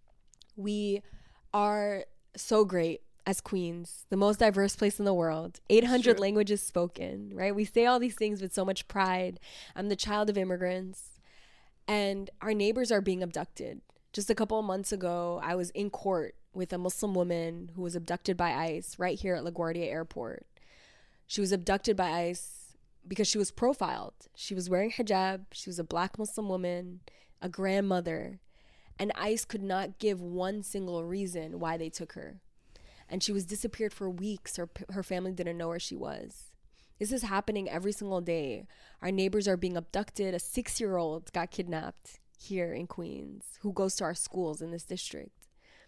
We are so great as Queens, the most diverse place in the world, 800 languages spoken, right? We say all these things with so much pride. I'm the child of immigrants, and our neighbors are being abducted. Just a couple of months ago, I was in court with a Muslim woman who was abducted by ICE right here at LaGuardia Airport. She was abducted by ICE because she was profiled. She was wearing hijab. She was a Black Muslim woman, a grandmother, and ICE could not give one single reason why they took her. And she was disappeared for weeks. Her family didn't know where she was. This is happening every single day. Our neighbors are being abducted. A 6-year-old got kidnapped here in Queens who goes to our schools in this district.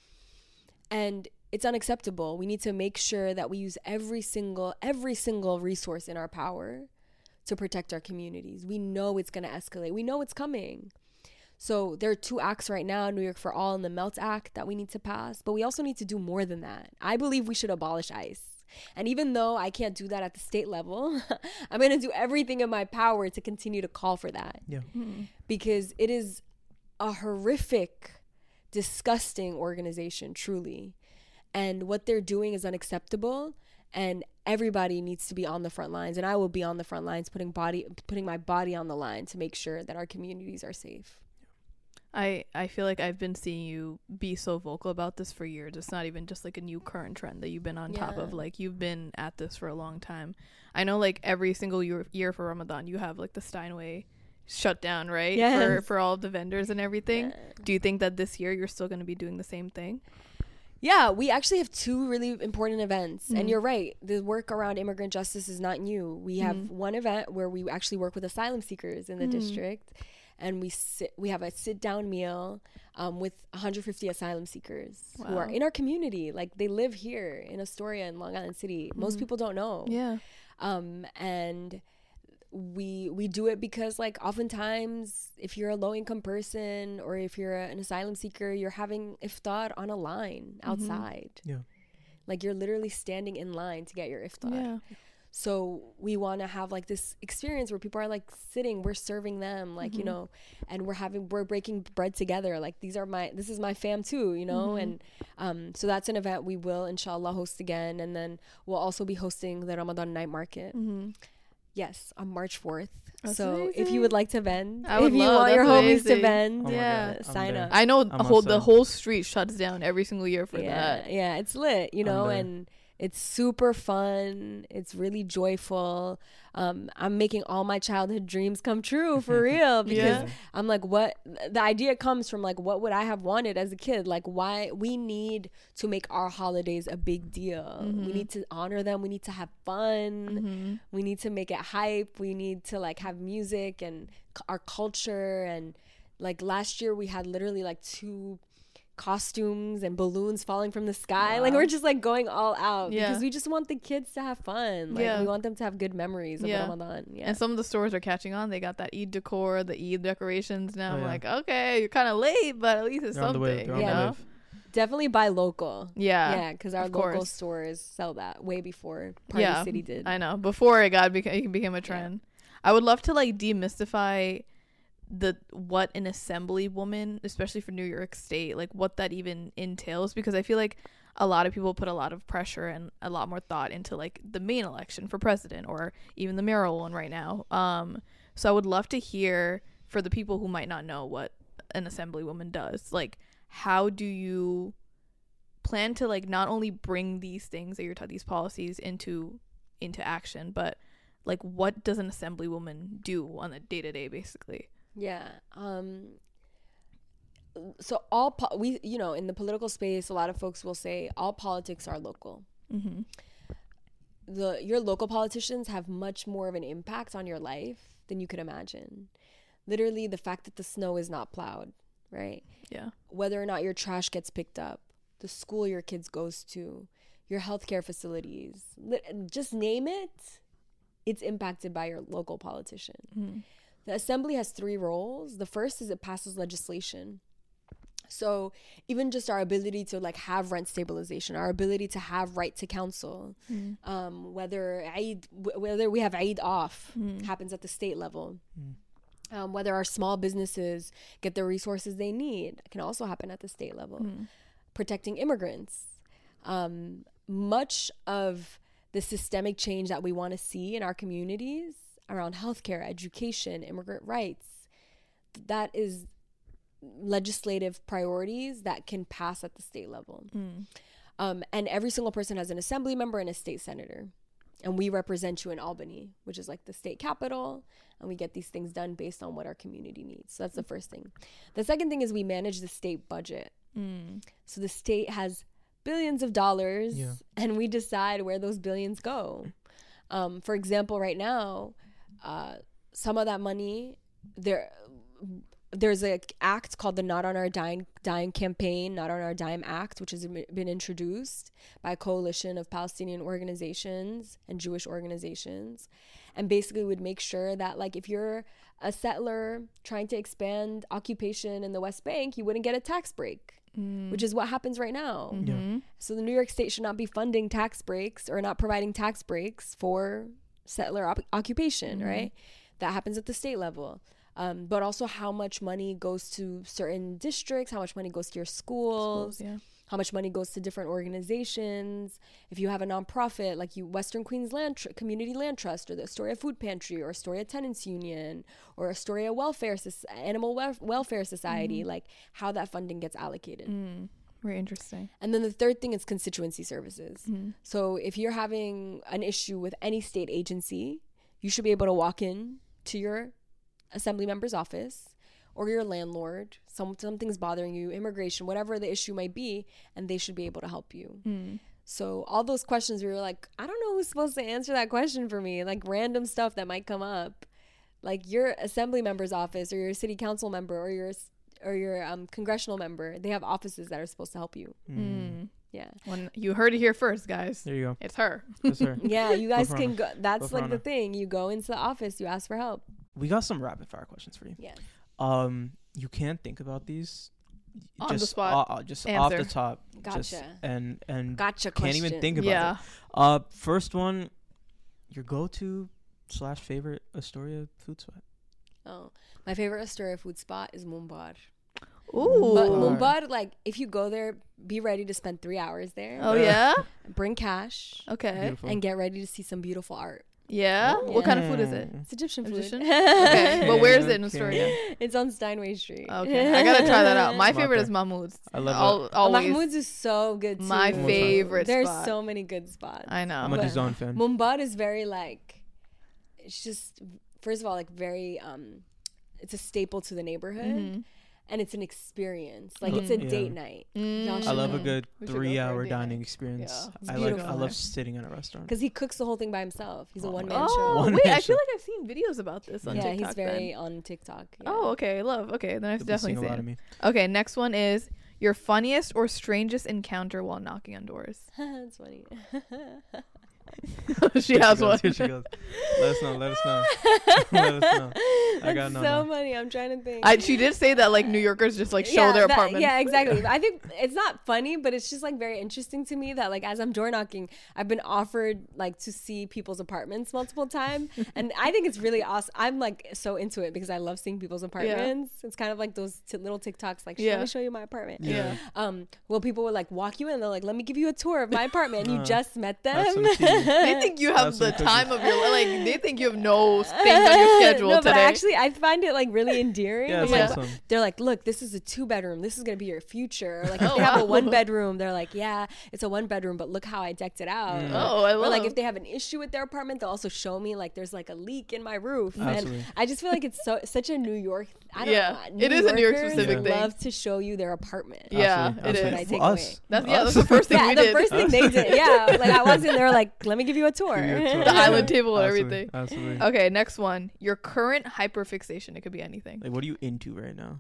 And it's unacceptable. We need to make sure that we use every single resource in our power to protect our communities. We know it's going to escalate. We know it's coming. So there are 2 acts right now, New York for All and the MELT Act, that we need to pass. But we also need to do more than that. I believe we should abolish ICE. And even though I can't do that at the state level, I'm going to do everything in my power to continue to call for that. Yeah. Because it is a horrific, disgusting organization, truly. And what they're doing is unacceptable. And everybody needs to be on the front lines, and I will be on the front lines, putting my body on the line to make sure that our communities are safe. I feel like I've been seeing you be so vocal about this for years. It's not even just like a new current trend that you've been on top of. Like, you've been at this for a long time. I know, like, every single year for Ramadan, you have like the Steinway shut down, right? Yes. For all the vendors and everything. Yeah. Do you think that this year you're still going to be doing the same thing? Yeah, we actually have 2 really important events. And you're right. The work around immigrant justice is not new. We have one event where we actually work with asylum seekers in the district. And we have a sit-down meal with 150 asylum seekers who are in our community. Like, they live here in Astoria in Long Island City. Most people don't know. Yeah. And we do it because, like, oftentimes if you're a low-income person or if you're an asylum seeker, you're having iftar on a line outside. Yeah. Like, you're literally standing in line to get your iftar. Yeah. So we want to have like this experience where people are like sitting, we're serving them, like, you know, and we're breaking bread together. Like, this is my fam too, you know? And so that's an event we will inshallah host again. And then we'll also be hosting the Ramadan night market. Yes, on March 4th. That's so amazing. if you would like to vend, I would if you love, want your that's homies to amazing. vend, Oh my God, I'm sign there. up. I know I'm the whole street shuts down every single year for that. Yeah, it's lit, you know, there. and it's super fun. It's really joyful. I'm making all my childhood dreams come true for real, because I'm like, what the idea comes from, like, what would I have wanted as a kid? Like, why we need to make our holidays a big deal. We need to honor them. We need to have fun. We need to make it hype. We need to like have music and our culture. And like last year we had literally like 2 costumes and balloons falling from the sky. Like, we're just like going all out because we just want the kids to have fun. Like, we want them to have good memories of Ramadan. And some of the stores are catching on. They got that Eid decor, the Eid decorations now. Oh, I'm yeah. like, okay, you're kind of late, but at least it's They're on the way. something. They're on You the know? wave. Definitely buy local. Yeah, because our of local course. stores sell that way before Party City did. I know. Before it became a trend. I would love to like demystify what an assembly woman, especially for New York State, like what that even entails, because I feel like a lot of people put a lot of pressure and a lot more thought into like the main election for president or even the mayoral one right now. So I would love to hear, for the people who might not know what an assemblywoman does, like, how do you plan to like not only bring these things that you're these policies into action, but like what does an assemblywoman do on a day-to-day basically? Yeah. So we, you know, in the political space, a lot of folks will say all politics are local. Your local politicians have much more of an impact on your life than you could imagine. Literally, the fact that the snow is not plowed, right? Yeah. Whether or not your trash gets picked up, the school your kids goes to, your healthcare facilities, just name it, it's impacted by your local politician. The assembly has 3 roles. The first is it passes legislation. So even just our ability to like have rent stabilization, our ability to have right to counsel, whether we have Eid off, happens at the state level. Whether our small businesses get the resources they need, can also happen at the state level. Protecting immigrants. Much of the systemic change that we want to see in our communities around healthcare, education, immigrant rights, that is legislative priorities that can pass at the state level. And every single person has an assembly member and a state senator. And we represent you in Albany, which is like the state capital. And we get these things done based on what our community needs. So that's the first thing. The second thing is we manage the state budget. So the state has billions of dollars and we decide where those billions go. For example, right now, some of that money, there's an act called the Not on Our Dime campaign, Not on Our Dime Act, which has been introduced by a coalition of Palestinian organizations and Jewish organizations, and basically would make sure that like if you're a settler trying to expand occupation in the West Bank, you wouldn't get a tax break, which is what happens right now. So the New York State should not be funding tax breaks or not providing tax breaks for settler occupation, right? That happens at the state level. but also how much money goes to certain districts, how much money goes to your schools, how much money goes to different organizations. If you have a nonprofit like Western Queens Community Land Trust, or the Astoria Food Pantry, or Astoria Tenants Union, or Astoria Animal Welfare Society, like how that funding gets allocated. Very interesting. And then the third thing is constituency services. So if you're having an issue with any state agency, you should be able to walk in to your assembly member's office or your landlord, something's bothering you, immigration, whatever the issue might be, and they should be able to help you. So all those questions, we were like, I don't know who's supposed to answer that question for me, like random stuff that might come up. Like your assembly member's office, or your city council member, or your congressional member, they have offices that are supposed to help you. Yeah. When you heard it here first, guys. There you go. It's her. Yes, sir. Yeah, you guys can go. That's Go like the thing. You go into the office, you ask for help. We got some rapid fire questions for you. Yes. You can't think about these On just the spot. just Answer. off the top. Gotcha. Just, and Gotcha can't even question. think about it. First one, your go-to / favorite Astoria food spot. Oh, my favorite Astoria food spot is Mumbar. Ooh. But Mumbar, like, if you go there, be ready to spend 3 hours there. Oh, yeah? Bring cash. Okay. Beautiful. And get ready to see some beautiful art. Yeah? What kind of food is it? It's Egyptian food. Egyptian? Okay. But where is it in Okay. Astoria? It's on Steinway Street. Okay. I gotta try that out. My I'm out favorite there. is Mahmoud's. I love it. Always. Mahmoud's is so good too. My favorite There's spot. so many good spots. I know. I'm a But DAZN fan. Mumbar is very like, it's just, first of all, like very, it's a staple to the neighborhood. And it's an experience. Like, it's a date night. I love a good We should go for a 3-hour date dining night. experience. It's I beautiful. love sitting in a restaurant. Because he cooks the whole thing by himself. He's a one-man Oh, show. One wait. man I feel show. like I've seen videos about this on Yeah, TikTok. he's very then. on TikTok. Yeah. Oh, okay. Love. Okay. Then I've You'll be seeing definitely a lot of seen me. it. Okay. Next one is your funniest or strangest encounter while knocking on doors. That's funny. She has one. Here she goes. Let us know. Let us know. Let us know. I That's got no. so funny. I'm trying to think. She did say that like New Yorkers just like show their apartment. Yeah, exactly. I think it's not funny, but it's just like very interesting to me that like as I'm door knocking, I've been offered like to see people's apartments multiple times, and I think it's really awesome. I'm like so into it because I love seeing people's apartments. It's kind of like those little TikToks like, let me show you my apartment. Yeah. Well, people would like walk you in, they're like, let me give you a tour of my apartment, and you just met That's them. some tea. They think you have That's the some cookies. time of your like. They think you have no things on your schedule No, today. but actually, I find it like really endearing. Yeah, I'm that's like, awesome. they're like, look, this is a 2-bedroom. This is gonna be your future. Or, like if Oh, they have a wow. 1-bedroom, they're like, yeah, it's a 1-bedroom, but look how I decked it out. Oh, I Or love. like if they have an issue with their apartment, they'll also show me like there's like a leak in my roof. Absolutely. And I just feel like it's such a New York. I don't Yeah, know. it is a New York Yorkers specific thing. love to show you their apartment. Yeah, Absolutely. it That's what is. I take Us. away. That's the first thing Yeah, we the did. first thing they did. Yeah, like I walked in, they were like, let me give you a tour. Give you a tour. The island table and Absolutely. everything. Absolutely. Okay, next one. Your current hyperfixation. It could be anything. Like, what are you into right now?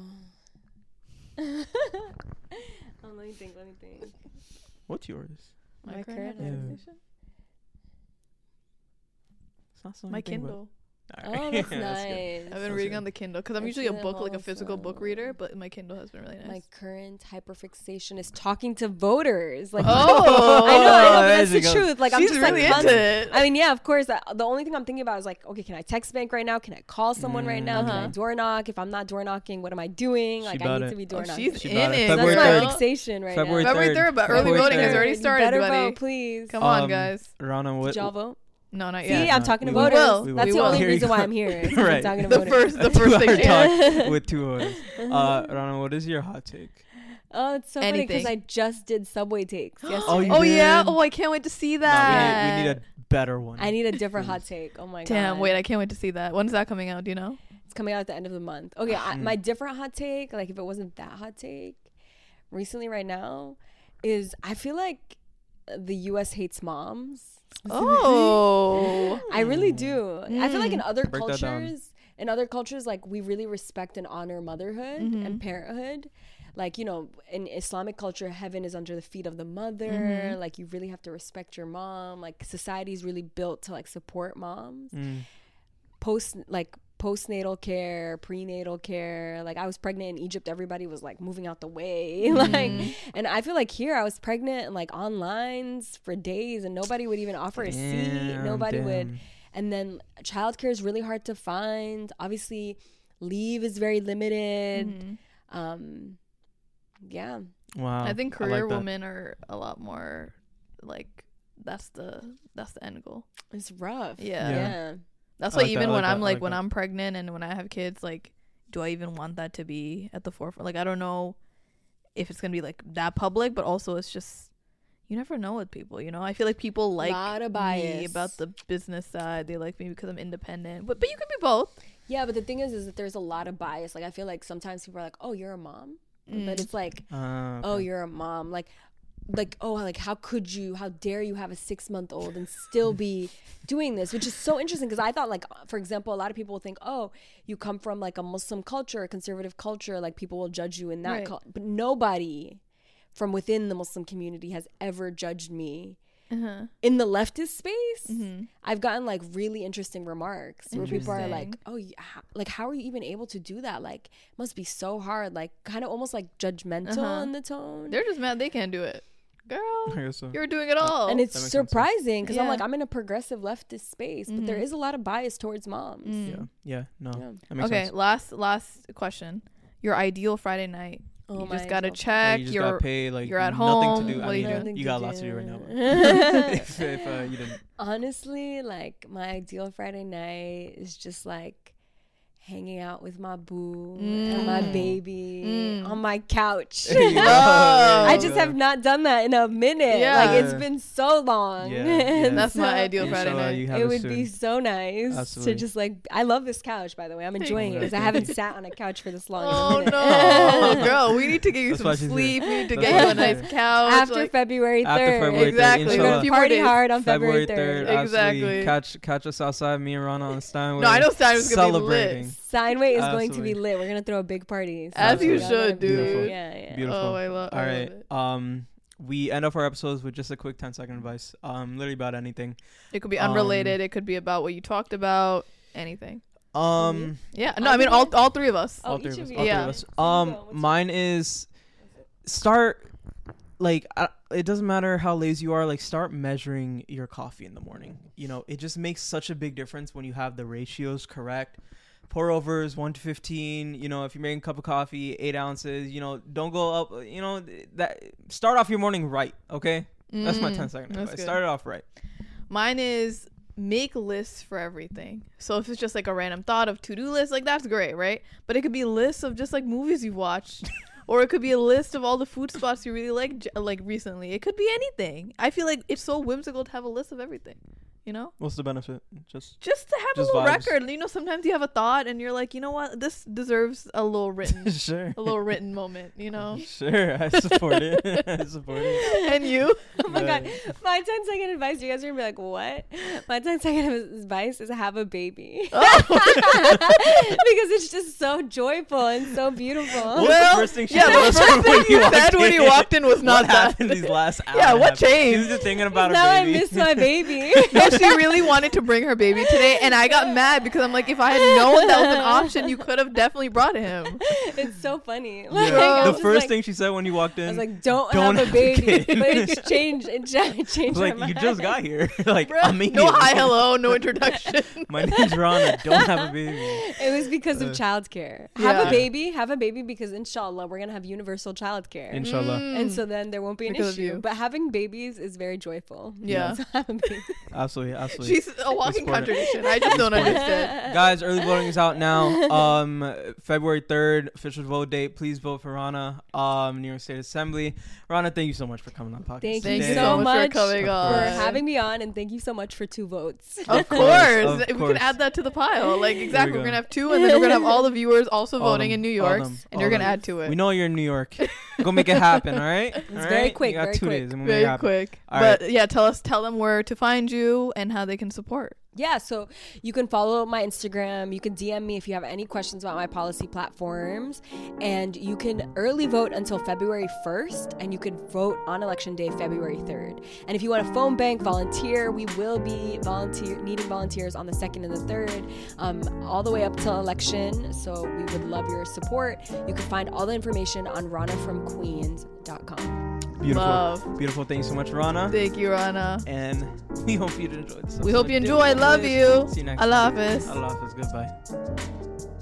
Let me think. What's yours? My current Yeah. hyperfixation? It's not something My you think about. Kindle. Oh, that's good. nice. I've been That's reading good. on the Kindle because I'm That's usually a really book, like a physical book wholesome. reader, but my Kindle has been really nice. My current hyperfixation is talking to voters. Like, Oh. I know, but There that's she the goes. truth. Like, I'm She's just really like, into it. I mean, yeah, of course. The only thing I'm thinking about is like, okay, can I text bank right now? Can I call someone right now? Can I door knock? If I'm not door knocking, what am I doing? Like, I about need it. to be door Oh, knocking. she's She in got it. it. That's February my 3rd. fixation right February now. February 3rd, but early February voting has 3rd. already You started, better buddy. vote, please. Come on, guys. Rana, what? Did y'all vote? No, not See, yet. I'm talking to we will. voters. We will. That's We the will. only Here you reason why go. I'm here. is Right. I'm talking to The voters. first thing. Two-hour talk with 2 voters. Rana, what is your hot take? Oh, it's so funny because Anything. I just did Subway takes yesterday. Oh, you Oh yeah. did? Oh, I can't wait to see Nah, that. we need a better one. I need a different hot take. Oh my god. Damn. Wait, I can't wait to see that. When's that coming out? Do you know? It's coming out at the end of the month. Okay, my different hot take, like if it wasn't that hot take, recently right now, is I feel like the U.S. hates moms. Oh. I really do. I feel like in other Break that down. cultures, like we really respect and honor motherhood and parenthood. Like, you know, in Islamic culture, heaven is under the feet of the mother. Like, you really have to respect your mom. Like, society is really built to like support moms. Postnatal care, prenatal care. Like, I was pregnant in Egypt, everybody was like moving out the way. Like, and I feel like here I was pregnant and like on lines for days and nobody would even offer a seat. Nobody would. And then childcare is really hard to find. Obviously, leave is very limited. Yeah. Wow. I think like career that. women are a lot more like that's the end goal. It's rough. Yeah. That's I why like that, even I when like I'm that, I like like when that. I'm pregnant and when I have kids, like, do I even want that to be at the forefront? Like, I don't know if it's gonna be like that public, but also it's just, you never know with people, you know. I feel like people like Lot of me bias. about the business side. They like me because I'm independent, but you could be both. Yeah, but the thing is that there's a lot of bias. Like, I feel like sometimes people are like, oh, you're a mom? But it's like, oh, Okay. you're a mom. Like, oh, like, how dare you have a 6-month-old and still be doing this? Which is so interesting because I thought, like, for example, a lot of people will think, oh, you come from like a Muslim culture, a conservative culture, like people will judge you in that Right. but nobody from within the Muslim community has ever judged me. In the leftist space, I've gotten like really interesting remarks where people are like, Interesting. oh, like, how are you even able to do that? Like, it must be so hard, like kind of almost like judgmental in the tone. They're just mad they can't do it, girl. I guess so. You're doing it all. And That it's makes sense. surprising because I'm Yeah. like, I'm in a progressive leftist space, but there is a lot of bias towards moms. Yeah. No. Yeah. That makes Okay, sense. last question. Your ideal Friday night. Oh, you my just gotta ideal check. You just you're got paid. Like you're at nothing home. to do. What I are you mean, doing? Nothing you to got lots to do right now. do. if you didn't. Honestly, like my ideal Friday night is just like hanging out with my boo and my baby on my couch. There you go. I just have not done that in a minute. Yeah. Like it's been so long. And That's my so ideal Friday Inshallah, night. you have It it would soon. be so nice Absolutely. to just like, I love this couch, by the way. I'm enjoying it because I haven't sat on a couch for this long. Oh in a minute. no, girl! We need to get you That's why some she's sleep. here. We need to That's get you why a nice she's couch. After like, February 3rd. After February 3rd, Exactly. We're going inshallah. to Few party more days. hard on February February 3rd. 3rd. Absolutely. Exactly. Catch us outside. Me and Rana on Steinway. No, I know Steinway's gonna be celebrating. lit. Steinway is going to be Absolutely. lit. We're going to throw a big party. As you we're gonna should, be lit. dude. Yeah. Beautiful. Oh, I love. All I right. love it. We end off our episodes with just a quick 10-second advice. Literally about anything. It could be unrelated. It could be about what you talked about. Anything. Yeah. No, I mean all three of us. Oh, All three each of of us. you. All three Yeah. of us. So you go. What's Mine is start. Like it doesn't matter how lazy you are. Like start measuring your coffee in the morning. You know, it just makes such a big difference when you have the ratios correct. Pour overs 1 to 15. You know, if you're making a cup of coffee, 8 ounces. You know, don't go up. You know, that start off your morning right. Okay, that's my 10-second that's advice. good. Start it off right. Mine is make lists for everything. So if it's just like a random thought of to-do list, like that's great, right? But it could be lists of just like movies you've watched. Or it could be a list of all the food spots you really like recently. It could be anything. I feel like it's so whimsical to have a list of everything, you know? What's the benefit? Just to have Just a little vibes. record. You know, sometimes you have a thought and you're like, you know what? This deserves a little written Sure. a little written moment, you know? Sure, I support it. I support it. And you? Oh my God. My 10-second advice, you guys are going to be like, what? My 10-second advice is have a baby. Because it's just so joyful and so beautiful. What was the first thing she yeah, told the us first thing you walked said when you walked in was not what that. happened these last hours? Yeah, what changed? She was just thinking about Now her I baby. miss my baby. No, she really wanted to bring her baby today, and I got mad because I'm like, if I had known that was an option, you could have definitely brought him. It's so funny. Yeah. Like, The I was just first like- thing she said when you walked in, I was like, don't Don't have a have a baby. kid. But it's changed. It changed like, my you mind. just got here. Like, Bruh, immediately. no hi, hello, no introduction. My name's Rana. Don't have a baby. It was because of childcare. Yeah. Have a baby because inshallah we're gonna have universal childcare. Inshallah. And so then there won't be an Because of issue. you. But having babies is very joyful. Yeah. So have a baby. Absolutely. Absolutely. She's a walking support it. contradiction. I just don't understand. Guys, early voting is out now. February 3rd, official vote date. Please vote for Rana, New York State Assembly. Rana, thank you so much for coming on the podcast. Thank Thank you you today. so much much for coming for on. having me on, and thank you so much for 2 votes. Of course, course. of We course. can add that to the pile. Like, exactly. go. We're going to have 2, and then we're going to have all the viewers also All voting them, in New all York, them, and all you're going to them. add to it. We know you're in New York. Go make it happen, all right? It's very quick, You got very 2 quick. days. And we'll make it Very happen. quick. All But right. yeah, tell them where to find you and how they can support. Yeah, so you can follow my Instagram. You can DM me if you have any questions about my policy platforms. And you can early vote until February 1st. And you can vote on election day, February 3rd. And if you want a phone bank, volunteer. We will be needing volunteers on the 2nd and the 3rd, all the way up till election. So we would love your support. You can find all the information on RanaFromQueens.com. Beautiful. Love. Beautiful. Thank you so much, Rana. Thank you, Rana. And we hope you enjoyed this. We hope you enjoy. I love you. See you next Allah time. Hafiz. Allah Hafiz. Goodbye.